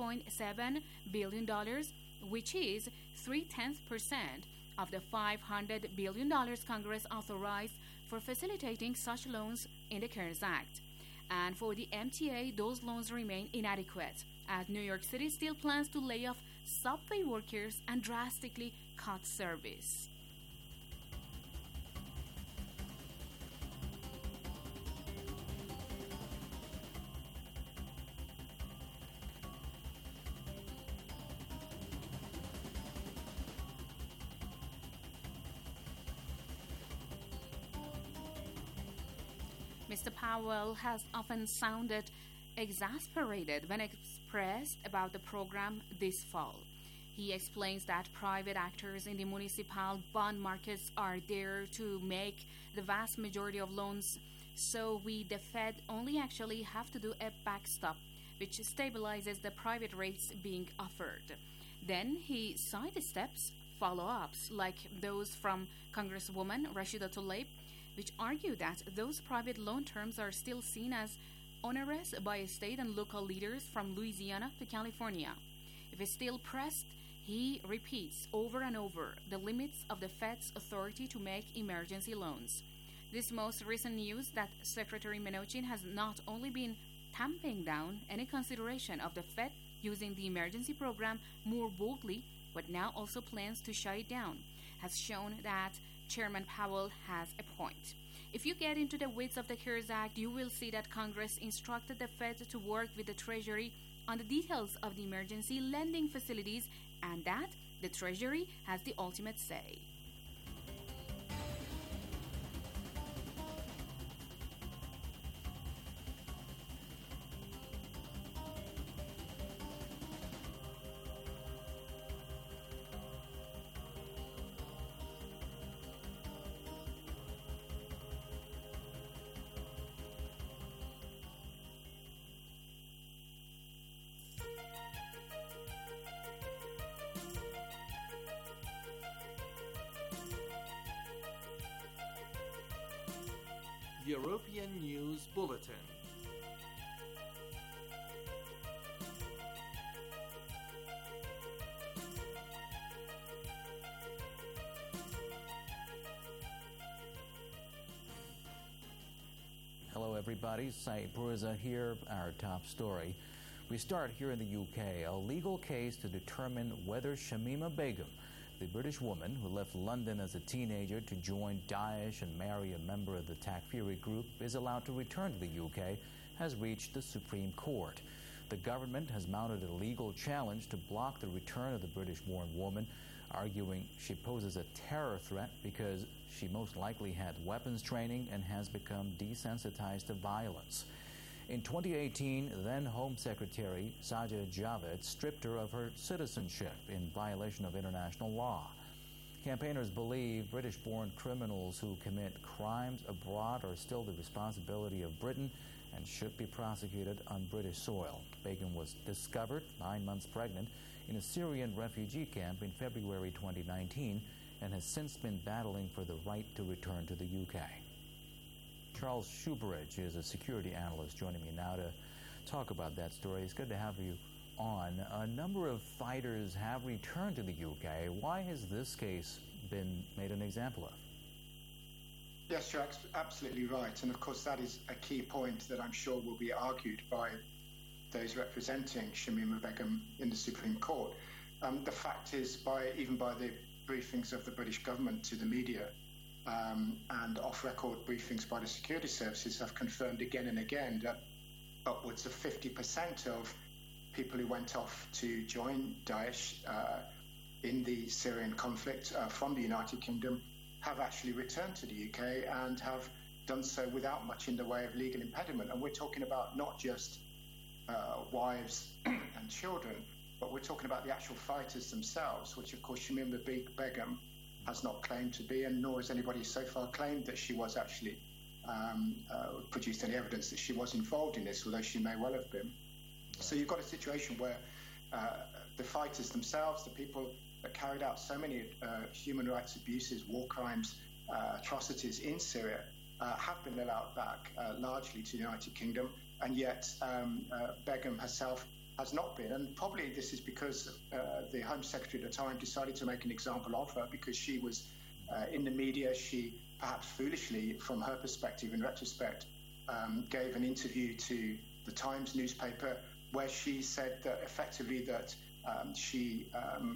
$1.7 billion, which is 0.3% of the $500 billion Congress authorized for facilitating such loans in the CARES Act. And for the MTA, those loans remain inadequate, as New York City still plans to lay off subway workers and drastically cut service. Mr. Powell has often sounded exasperated when expressed about the program this fall. He explains that private actors in the municipal bond markets are there to make the vast majority of loans, so we, the Fed, only actually have to do a backstop, which stabilizes the private rates being offered. Then he sidesteps follow-ups like those from Congresswoman Rashida Tlaib, which argue that those private loan terms are still seen as onerous by state and local leaders from Louisiana to California. If it's still pressed, he repeats over and over the limits of the Fed's authority to make emergency loans. This most recent news that Secretary Mnuchin has not only been tamping down any consideration of the Fed using the emergency program more boldly, but now also plans to shut it down, has shown that Chairman Powell has a point. If you get into the weeds of the CARES Act, you will see that Congress instructed the Fed to work with the Treasury on the details of the emergency lending facilities, and that the Treasury has the ultimate say. European News Bulletin. Hello everybody, Saeed Purza here, our top story. We start here in the UK, a legal case to determine whether Shamima Begum, the British woman who left London as a teenager to join Daesh and marry a member of the Takfiri group, is allowed to return to the UK, has reached the Supreme Court. The government has mounted a legal challenge to block the return of the British-born woman, arguing she poses a terror threat because she most likely had weapons training and has become desensitized to violence. In 2018, then Home Secretary Sajid Javid stripped her of her citizenship in violation of international law. Campaigners believe British-born criminals who commit crimes abroad are still the responsibility of Britain and should be prosecuted on British soil. Begum was discovered 9 months pregnant in a Syrian refugee camp in February 2019 and has since been battling for the right to return to the UK. Charles Shoebridge is a security analyst joining me now to talk about that story. It's good to have you on. A number of fighters have returned to the UK. Why has this case been made an example of? Yes, you're absolutely right. And of course, that is a key point that I'm sure will be argued by those representing Shamima Begum in the Supreme Court. The fact is, even by the briefings of the British government to the media, and off-record briefings by the security services have confirmed again and again that upwards of 50% of people who went off to join Daesh in the Syrian conflict from the United Kingdom have actually returned to the UK and have done so without much in the way of legal impediment. And we're talking about not just wives and children, but we're talking about the actual fighters themselves, which of course Shamima Begum has not claimed to be, and nor has anybody so far claimed that she was actually produced any evidence that she was involved in this, although she may well have been. So you've got a situation where the fighters themselves, the people that carried out so many human rights abuses, war crimes, atrocities in Syria, have been allowed back largely to the United Kingdom, and yet Begum herself has not been, and probably this is because the Home Secretary at the time decided to make an example of her because she was in the media. She perhaps foolishly, from her perspective, in retrospect, gave an interview to the Times newspaper where she said that effectively that she,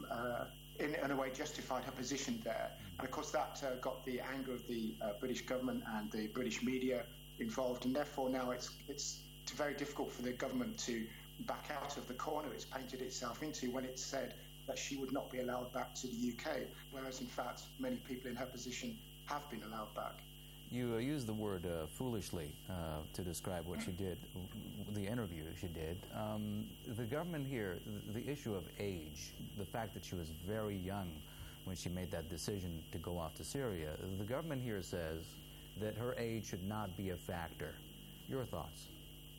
in a way, justified her position there. And of course that got the anger of the British government and the British media involved, and therefore now it's very difficult for the government to back out of the corner it's painted itself into when it said that she would not be allowed back to the UK, whereas in fact many people in her position have been allowed back. You used the word foolishly to describe what she did, the interview she did. The government here, the issue of age, the fact that she was very young when she made that decision to go off to Syria, the government here says that her age should not be a factor. Your thoughts?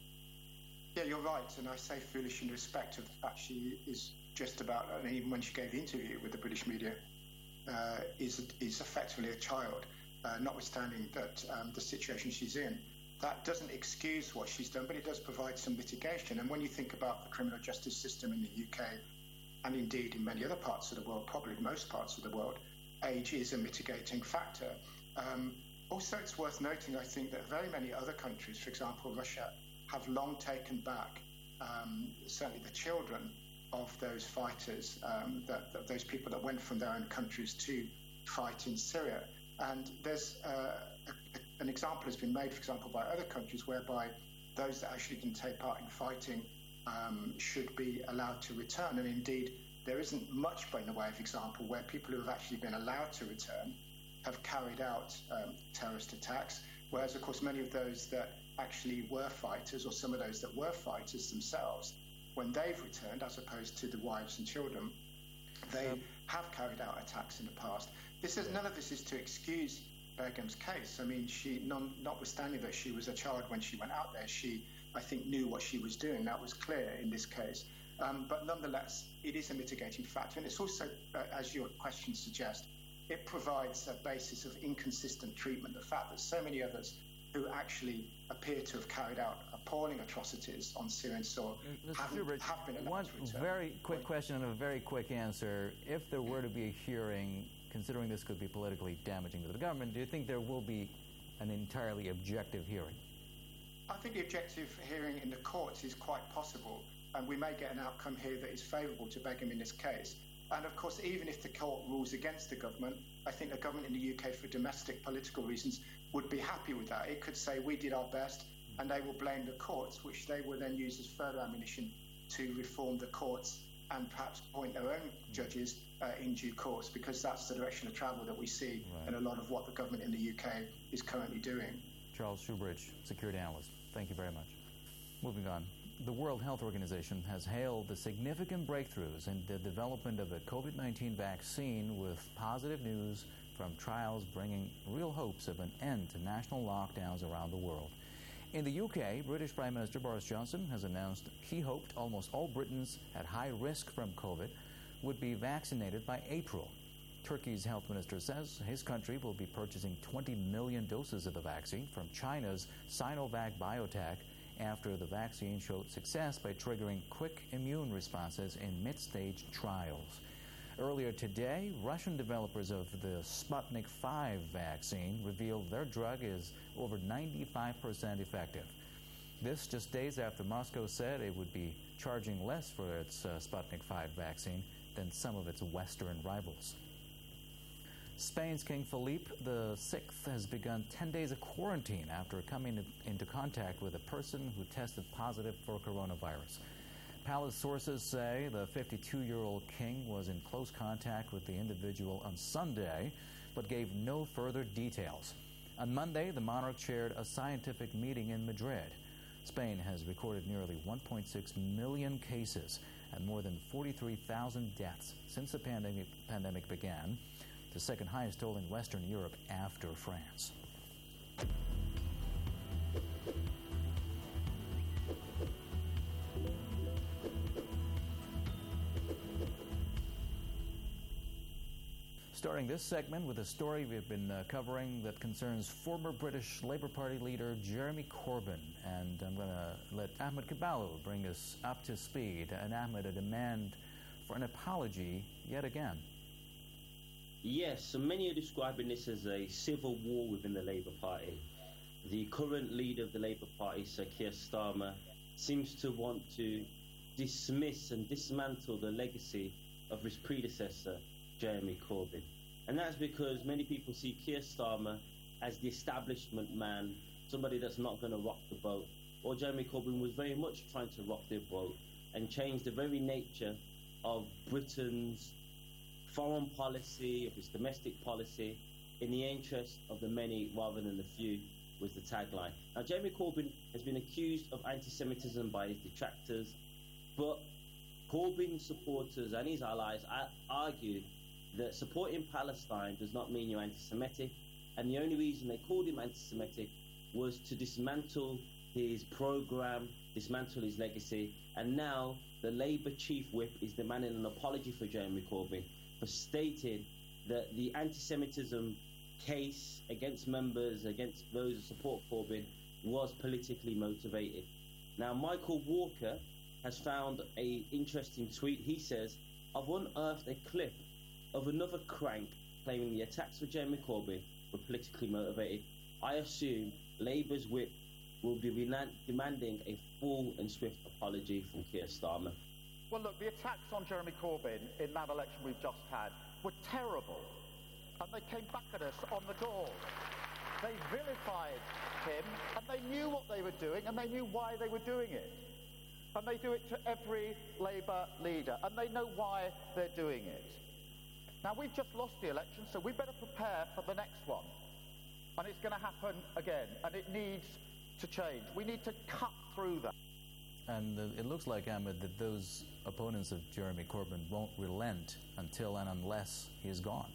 Yeah, you're right, and I say foolish in respect of the fact she is just about, and even when she gave the interview with the British media, is effectively a child, notwithstanding that the situation she's in. That doesn't excuse what she's done, but it does provide some mitigation. And when you think about the criminal justice system in the UK, and indeed in many other parts of the world, probably most parts of the world, age is a mitigating factor. Also, it's worth noting, I think, that very many other countries, for example, Russia, have long taken back certainly the children of those fighters, those people that went from their own countries to fight in Syria. And there's an example has been made, for example, by other countries whereby those that actually didn't take part in fighting should be allowed to return. And indeed, there isn't much in the way of example where people who have actually been allowed to return have carried out terrorist attacks, whereas, of course, many of those that actually were fighters, or some of those that were fighters themselves, when they've returned, as opposed to the wives and children, they have carried out attacks in the past. None of this is to excuse Begum's case. I mean, notwithstanding that she was a child when she went out there, she, I think, knew what she was doing. That was clear in this case. But nonetheless, it is a mitigating factor. And it's also, as your question suggests, it provides a basis of inconsistent treatment. The fact that so many others who actually appear to have carried out appalling atrocities on Syrian soil have been allowed to return. One very quick question and a very quick answer. If there were to be a hearing, considering this could be politically damaging to the government, do you think there will be an entirely objective hearing? I think the objective hearing in the courts is quite possible, and we may get an outcome here that is favourable to Begum in this case. And of course, even if the court rules against the government, I think the government in the UK, for domestic political reasons, would be happy with that. It could say, we did our best, and they will blame the courts, which they will then use as further ammunition to reform the courts and perhaps appoint their own judges in due course, because that's the direction of travel that we see in a lot of what the government in the UK is currently doing. Charles Shoebridge, security analyst. Thank you very much. Moving on. The World Health Organization has hailed the significant breakthroughs in the development of a COVID-19 vaccine, with positive news from trials bringing real hopes of an end to national lockdowns around the world. In the UK, British Prime Minister Boris Johnson has announced he hoped almost all Britons at high risk from COVID would be vaccinated by April. Turkey's health minister says his country will be purchasing 20 million doses of the vaccine from China's Sinovac Biotech after the vaccine showed success by triggering quick immune responses in mid-stage trials. Earlier today, Russian developers of the Sputnik V vaccine revealed their drug is over 95% effective. This just days after Moscow said it would be charging less for its Sputnik V vaccine than some of its Western rivals. Spain's King Felipe VI has begun 10 days of quarantine after coming into contact with a person who tested positive for coronavirus. Palace sources say the 52-year-old king was in close contact with the individual on Sunday, but gave no further details. On Monday, the monarch chaired a scientific meeting in Madrid. Spain has recorded nearly 1.6 million cases and more than 43,000 deaths since the pandemic began, the second highest toll in Western Europe after France. Starting this segment with a story we've been covering that concerns former British Labour Party leader Jeremy Corbyn. And I'm going to let Ahmed Caballo bring us up to speed. And Ahmed, a demand for an apology yet again. Yes, so many are describing this as a civil war within the Labour Party. The current leader of the Labour Party, Sir Keir Starmer, seems to want to dismiss and dismantle the legacy of his predecessor, Jeremy Corbyn. And that's because many people see Keir Starmer as the establishment man, somebody that's not going to rock the boat. Or Jeremy Corbyn was very much trying to rock the boat and change the very nature of Britain's foreign policy, of its domestic policy, in the interest of the many rather than the few, was the tagline. Now, Jeremy Corbyn has been accused of anti-Semitism by his detractors, but Corbyn supporters and his allies argued that supporting Palestine does not mean you're anti-Semitic, and the only reason they called him anti-Semitic was to dismantle his programme, dismantle his legacy, and now the Labour chief whip is demanding an apology for Jeremy Corbyn for stating that the anti-Semitism case against members, against those who support Corbyn, was politically motivated. Now, Michael Walker has found an interesting tweet. He says, "I've unearthed a clip of another crank claiming the attacks for Jeremy Corbyn were politically motivated. I assume Labour's whip will be demanding a full and swift apology from Keir Starmer." Well, look, the attacks on Jeremy Corbyn in that election we've just had were terrible, and they came back at us on the doors. They vilified him, and they knew what they were doing, and they knew why they were doing it. And they do it to every Labour leader, and they know why they're doing it. Now, we've just lost the election, so we better prepare for the next one. And it's going to happen again, and it needs to change. We need to cut through that. And it looks like, Ahmed, that those opponents of Jeremy Corbyn won't relent until and unless he is gone.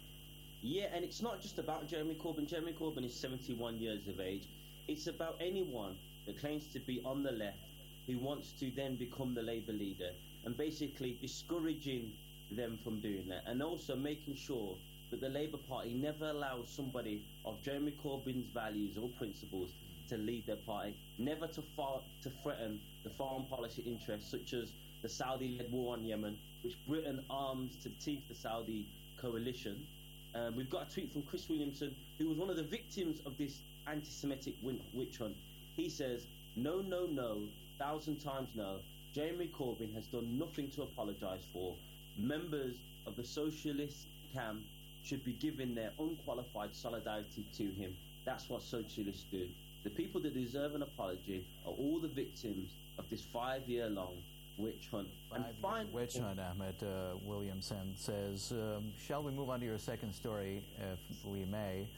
Yeah, and it's not just about Jeremy Corbyn. Jeremy Corbyn is 71 years of age. It's about anyone that claims to be on the left who wants to then become the Labour leader, and basically discouraging them from doing that, and also making sure that the Labour Party never allows somebody of Jeremy Corbyn's values or principles to lead their party, never to threaten the foreign policy interests such as the Saudi-led war on Yemen, which Britain arms to the teeth the Saudi coalition. We've got a tweet from Chris Williamson, who was one of the victims of this anti-Semitic witch hunt. He says, no, 1,000 times no. Jeremy Corbyn has done nothing to apologise for. Members of the socialist camp should be given their unqualified solidarity to him. That's what socialists do. The people that deserve an apology are all the victims of this 5-year-long witch hunt. Witch hunt, Ahmed. Williamson says, shall we move on to your second story, if we may?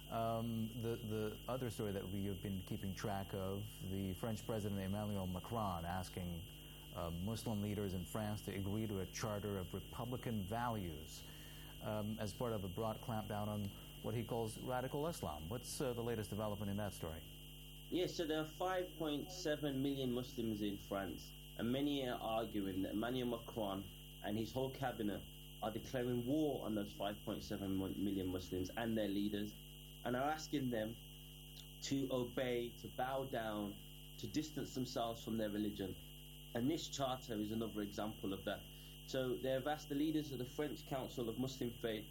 The other story that we have been keeping track of, the French President Emmanuel Macron asking Muslim leaders in France to agree to a charter of Republican values as part of a broad clampdown on what he calls radical Islam. What's the latest development in that story? Yes, so there are 5.7 million Muslims in France, and many are arguing that Emmanuel Macron and his whole cabinet are declaring war on those 5.7 million Muslims and their leaders, and are asking them to obey, to bow down, to distance themselves from their religion. And this charter is another example of that. So they have asked the leaders of the French Council of Muslim Faith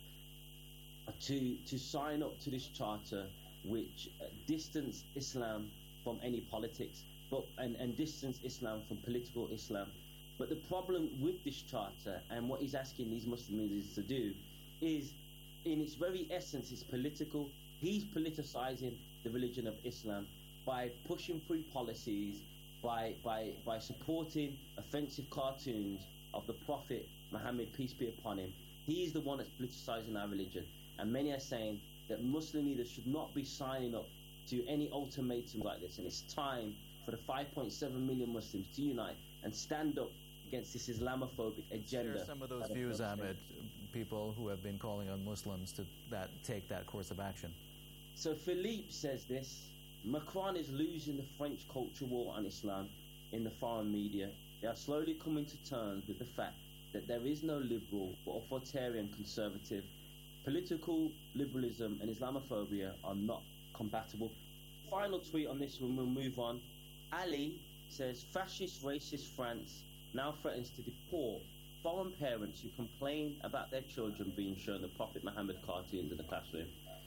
to sign up to this charter, which distance Islam from any politics, and distance Islam from political Islam. But the problem with this charter and what he's asking these Muslim leaders to do is, in its very essence, it's political. He's politicizing the religion of Islam by pushing through policies, by supporting offensive cartoons of the Prophet Muhammad, peace be upon him. He's the one that's politicizing our religion. And many are saying that Muslim leaders should not be signing up to any ultimatum like this. And it's time for the 5.7 million Muslims to unite and stand up against this Islamophobic agenda. Share some of those views, Ahmed, people who have been calling on Muslims to take that course of action. So Philippe says this: Macron is losing the French culture war on Islam in the foreign media. They are slowly coming to terms with the fact that there is no liberal but authoritarian conservative. Political liberalism and Islamophobia are not compatible. Final tweet on this one, we'll move on. Ali says fascist, racist France now threatens to deport foreign parents who complain about their children being shown the Prophet Muhammad cartoons in the classroom.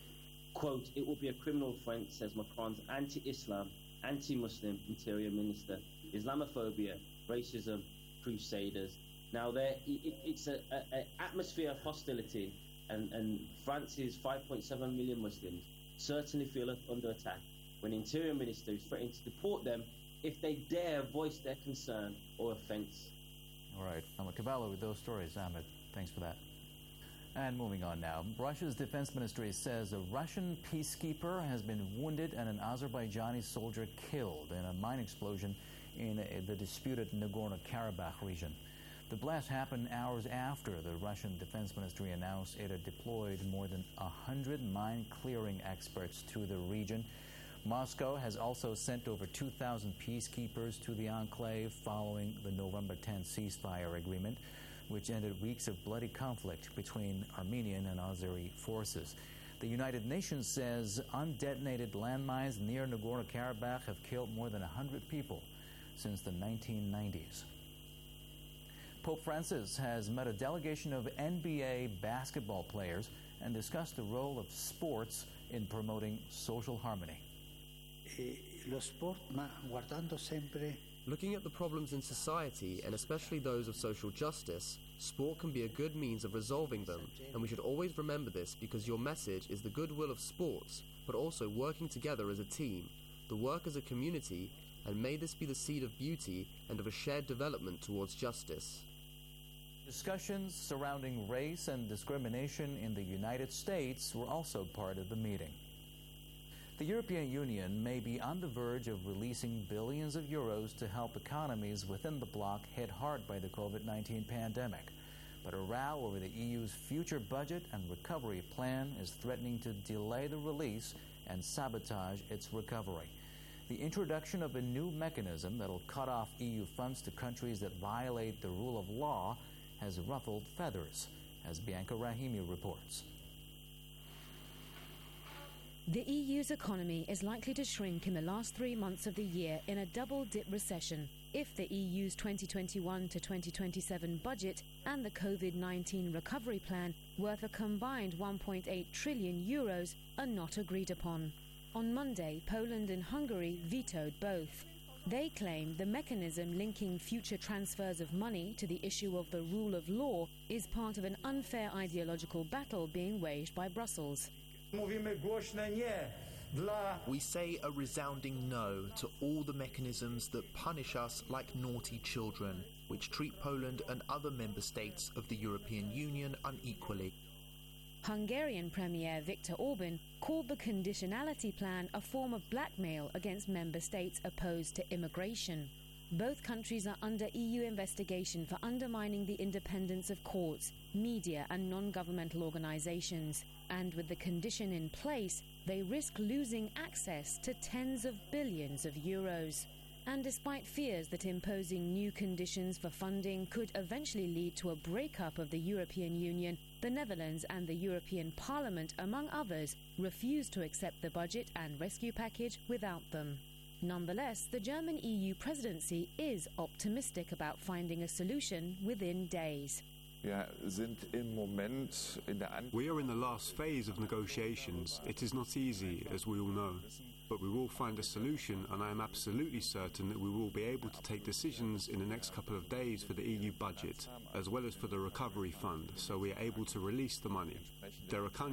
Quote, it will be a criminal offence, says Macron's anti-Islam, anti-Muslim interior minister. Islamophobia, racism, crusaders. Now, it's an atmosphere of hostility, and France's 5.7 million Muslims certainly feel under attack when the interior minister is threatening to deport them if they dare voice their concern or offence. All right. Ahmed Cavallo with those stories. Ahmed, thanks for that. And moving on now, Russia's defense ministry says a Russian peacekeeper has been wounded and an Azerbaijani soldier killed in a mine explosion in the disputed Nagorno-Karabakh region. The blast happened hours after the Russian defense ministry announced it had deployed more than 100 mine-clearing experts to the region. Moscow has also sent over 2,000 peacekeepers to the enclave following the November 10 ceasefire agreement, which ended weeks of bloody conflict between Armenian and Azeri forces. The United Nations says undetonated landmines near Nagorno-Karabakh have killed more than 100 people since the 1990s. Pope Francis has met a delegation of NBA basketball players and discussed the role of sports in promoting social harmony. Looking at the problems in society, and especially those of social justice, sport can be a good means of resolving them, and we should always remember this because your message is the goodwill of sports, but also working together as a team, the work as a community, and may this be the seed of beauty and of a shared development towards justice. Discussions surrounding race and discrimination in the United States were also part of the meeting. The European Union may be on the verge of releasing billions of euros to help economies within the bloc hit hard by the COVID-19 pandemic. But a row over the EU's future budget and recovery plan is threatening to delay the release and sabotage its recovery. The introduction of a new mechanism that will cut off EU funds to countries that violate the rule of law has ruffled feathers, as Bianca Rahimi reports. The EU's economy is likely to shrink in the last 3 months of the year in a double-dip recession if the EU's 2021 to 2027 budget and the COVID-19 recovery plan, worth a combined 1.8 trillion euros, are not agreed upon. On Monday, Poland and Hungary vetoed both. They claim the mechanism linking future transfers of money to the issue of the rule of law is part of an unfair ideological battle being waged by Brussels. We say a resounding no to all the mechanisms that punish us like naughty children, which treat Poland and other member states of the European Union unequally. Hungarian Premier Viktor Orban called the conditionality plan a form of blackmail against member states opposed to immigration. Both countries are under EU investigation for undermining the independence of courts, media and non-governmental organizations. And with the condition in place, they risk losing access to tens of billions of euros. And despite fears that imposing new conditions for funding could eventually lead to a breakup of the European Union, the Netherlands and the European Parliament, among others, refused to accept the budget and rescue package without them. Nonetheless, the German EU presidency is optimistic about finding a solution within days. We are in the last phase of negotiations. It is not easy, as we all know, but we will find a solution, and I am absolutely certain that we will be able to take decisions in the next couple of days for the EU budget, as well as for the recovery fund, so we are able to release the money. There are